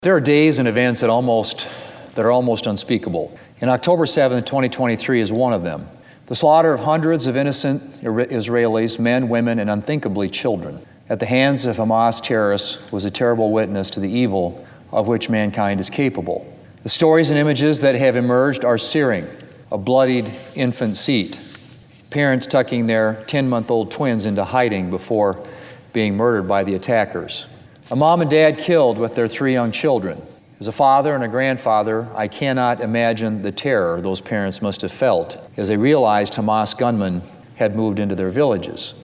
There are days and events that are almost unspeakable. And October 7th, 2023 is one of them. The slaughter of hundreds of innocent Israelis, men, women, and unthinkably children, at the hands of Hamas terrorists was a terrible witness to the evil of which mankind is capable. The stories and images that have emerged are searing. A bloodied infant seat, parents tucking their 10-month-old twins into hiding before being murdered by the attackers. A mom and dad killed with their 3 young children. As a father and a grandfather, I cannot imagine the terror those parents must have felt as they realized Hamas gunmen had moved into their villages.